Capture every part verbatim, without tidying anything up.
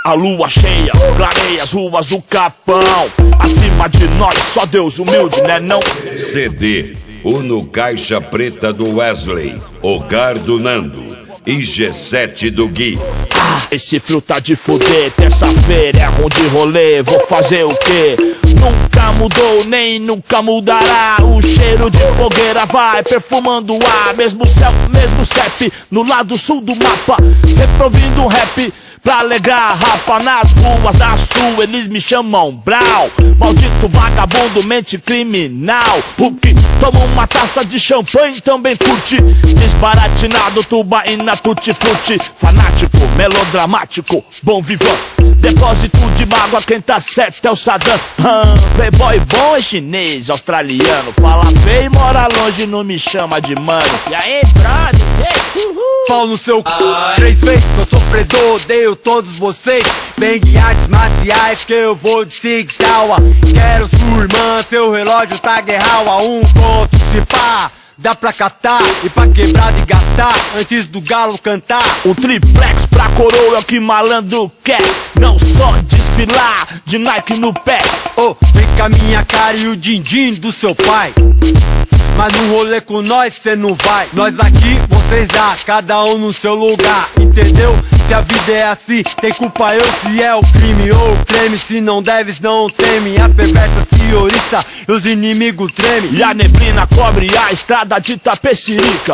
A lua cheia clareia as ruas do Capão. Acima de nós só Deus humilde, né não? C D Uno Caixa Preta do Wesley, Hogar do Nando e G sete do Gui. Ah, esse frio tá de fuder. Terça-feira é ruim de rolê. Vou fazer o quê? Nunca mudou, nem nunca mudará. O cheiro de fogueira vai perfumando o ar. Mesmo céu, mesmo C E P no lado sul do mapa. Sempre ouvindo um rap pra alegrar a rapa. Nas ruas da sul eles me chamam Brau. Maldito vagabundo, mente criminal. O que toma uma taça de champanhe também curte. Desbaratinado, tubaína, tutti-frutti. Fanático, melodramático, bom vivan. Depósito de mágoa, quem tá certo é o Saddam. hum, Playboy bom é chinês, australiano. Fala feio e mora longe, não me chama de mano. E aí, brother? Hey, uhul. Pau no seu c... Três vezes que eu sofredor, odeio todos vocês. Vem de artes marciais que eu vou de Sig Sauer. Quero sua irmã, seu relógio tá guerral. A um ponto se pá, dá pra catar e pra quebrar e gastar antes do galo cantar. O triplex pra coroa é o que malandro quer. Não só desfilar de Nike no pé. Oh, vem com a minha cara e o din-din do seu pai. Mas no rolê com nós cê não vai. Nós aqui, vocês lá, cada um no seu lugar, entendeu? Se a vida é assim, tem culpa eu se é o crime ou o creme. Se não deves, não teme. As perversas se oriçam e os inimigos tremem. E a neblina cobre a estrada de Tapecirica.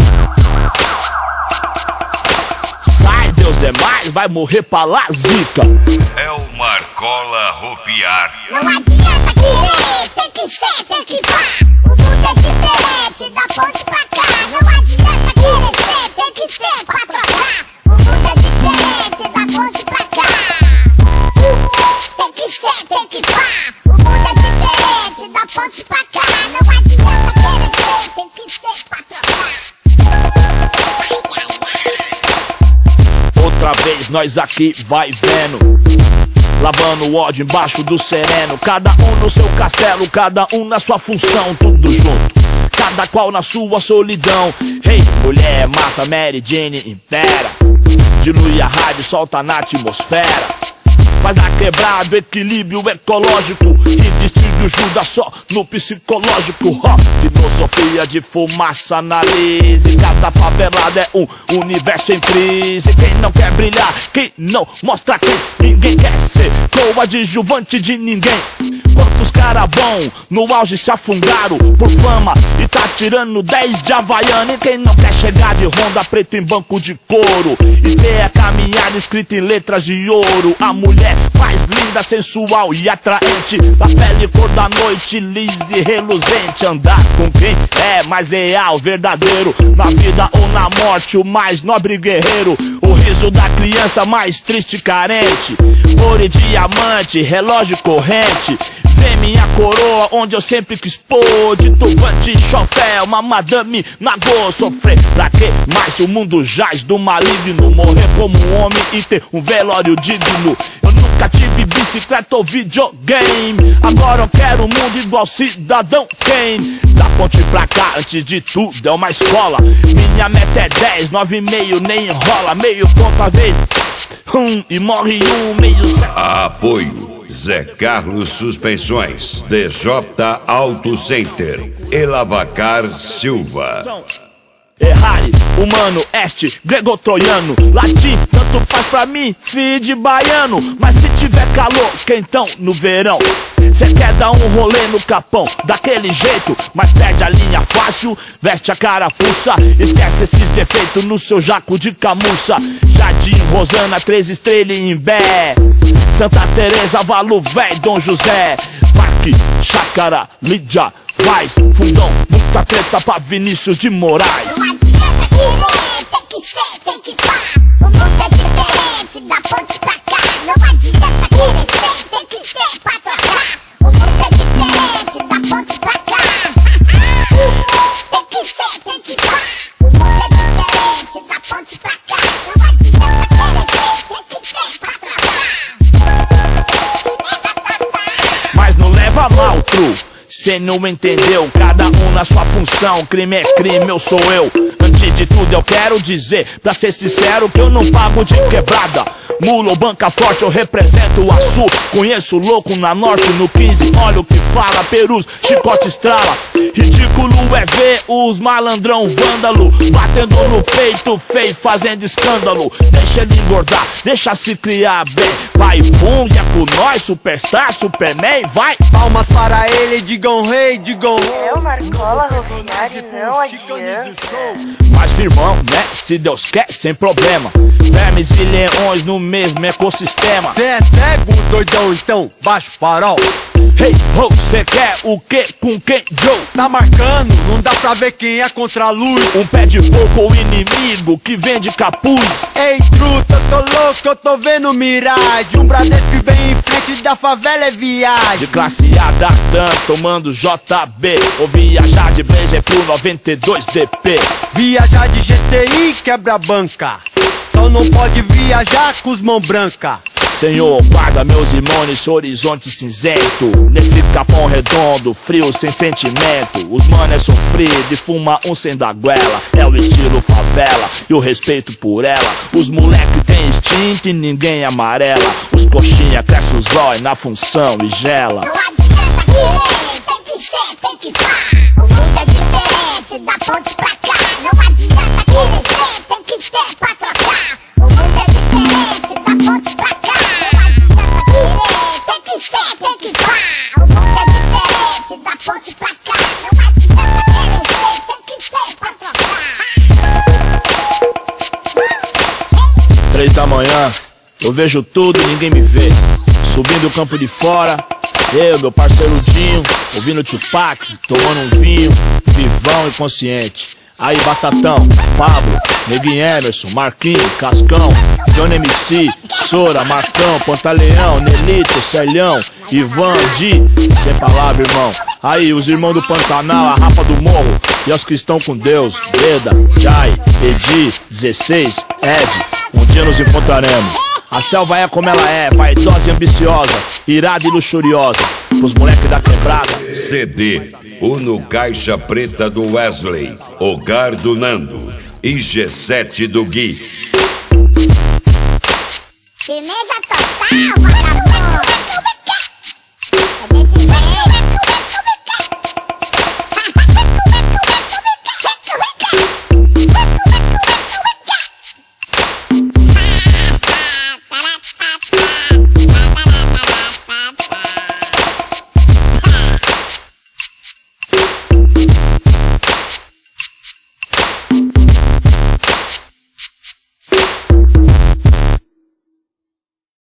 Sai, Deus é mais, vai morrer pra lá, zica. É o Marcola Rofiar. Não adianta querer, tem que ser, tem que pá. O mundo é diferente, da ponte pra cá. Não adianta querer ser, tem que ter pra trocar. O mundo é diferente, da ponte pra cá. Tem que ser, tem que pá. O mundo é diferente, da ponte pra cá. Não adianta querer ser, tem que ter pra trocar. Outra vez nós aqui vai vendo, lavando o ódio embaixo do sereno. Cada um no seu castelo, cada um na sua função. Tudo junto, cada qual na sua solidão. Hey, mulher, mata Mary Jane, impera. Dilui a rádio, solta na atmosfera. Faz na quebrada, equilíbrio ecológico. Que distribui ajuda só no psicológico. Ó, filosofia de fumaça analise. Cada favelada é um universo em crise. Quem não quer brilhar, quem não mostra quem. Ninguém quer ser coadjuvante de ninguém. Quantos cara bom no auge se afundaram por fama e tá tirando dez de Havaiana. E quem não quer chegar de Honda preta em banco de couro e ter a caminhada escrita em letras de ouro. A mulher mais linda, sensual e atraente, da pele cor da noite, lisa e reluzente. Andar com quem é mais leal, verdadeiro, na vida ou na morte, o mais nobre guerreiro. O riso da criança mais triste e carente. Ouro e diamante, relógio corrente. Vê minha coroa onde eu sempre quis pôr. De turbante, chofé, uma madame nagô. Sofrer pra quê? Mas o mundo jaz do maligno. Morrer como um homem e ter um velório digno. Eu nunca tive bicicleta ou videogame. Agora eu quero um mundo igual Cidadão Kane. Da ponte pra cá, antes de tudo é uma escola. Minha meta é dez, nove e meio, nem enrola. Meio ponto a vez, um, e morre um, meio certo. Apoio Zé Carlos Suspensões, D J Auto Center e Lavacar Silva. Errare, humano, este, grego-troiano, latim, tanto faz pra mim, filho de baiano. Mas se tiver calor, quentão no verão, cê quer dar um rolê no Capão, daquele jeito, mas perde a linha fácil, veste a carapuça, esquece esses defeitos no seu jaco de camurça. Jardim, Rosana, três estrelas em Imbé, Santa Teresa, Valo Véi, Dom José, Parque, Chácara, Lídia, Vaz, Fundão, muita treta pra Vinícius de Moraes. Não adianta querer, tem que ser, tem que pá. O mundo é diferente, da ponte pra cá. Não adianta querer ser, tem que ter pra trocar. O mundo é diferente, da ponte pra cá. Tem que ser, tem que pá. O mundo é diferente, da ponte pra cá. Não adianta querer ser, tem que ter pra trocar. Mas não leva mal, tru, cê não entendeu, cada um na sua função. Crime é crime, eu sou eu. Antes de tudo eu quero dizer, pra ser sincero, que eu não pago de quebrada. Mula ou banca forte, eu represento o Açu. Conheço louco na norte, no quinze, olha o que fala. Perus, chicote estrala. Ridículo é ver os malandrão vândalo batendo no peito feio, fazendo escândalo. Deixa ele engordar, deixa se criar bem. Vai bom, e é com nós, superstar, superman, vai. Palmas para ele, digam rei, digam É o Marcola Roviari, não adianta. Mas firmão, né? Se Deus quer, sem problema. Vermes e leões no mesmo ecossistema. Cê é cego, doidão, então baixa o farol. Hey, ho, cê quer o que com quem, Joe? Tá marcando, não dá pra ver quem é contra a luz. Um pé de porco ou inimigo que vende capuz. Ei, truta, eu tô louco, eu tô vendo miragem. Um Bradesco que vem em frente da favela é viagem. De classe A da Dan, tomando J B. Ou viajar de Blazer pro noventa e dois D P. Viajar de G T I quebra a banca. Só não pode viajar com os mão branca. Senhor, guarda meus irmãos nesse horizonte cinzento. Nesse capão redondo, frio sem sentimento. Os mano é sofrido e fuma um sem da goela. É o estilo favela e o respeito por ela. Os moleque tem instinto e ninguém amarela. Os coxinha cresce os olhos na função e gela. Não adianta querer, tem que ser, tem que pá. O mundo é diferente, da ponte pra cá. Não adianta querer ser, tem que ter pra trocar. O mundo é diferente, da ponte pra cá. Tem que ser, tem que pá. O mundo é diferente, da ponte pra cá. Não adianta querer ser, tem que ter pra trocar. Três da manhã, eu vejo tudo e ninguém me vê. Subindo o campo de fora, eu, meu parceiro Dinho, ouvindo Tupac, tomando um vinho, vivão e consciente. Aí Batatão, Pablo, Neguinho Emerson, Marquinhos, Cascão, Johnny M C, Sora, Marcão, Pantaleão, Nelito, Celhão, Ivan, Di, sem palavra, irmão. Aí os irmãos do Pantanal, a Rapa do Morro, e os que estão com Deus, Beda, Jai, Edi, dezesseis, Ed, um dia nos encontraremos. A selva é como ela é, vaidosa e ambiciosa, irada e luxuriosa, pros moleques da quebrada. C D Uno Caixa Preta do Wesley, Hogar do Nando e G sete do Gui. Firmeza total, vagabundo.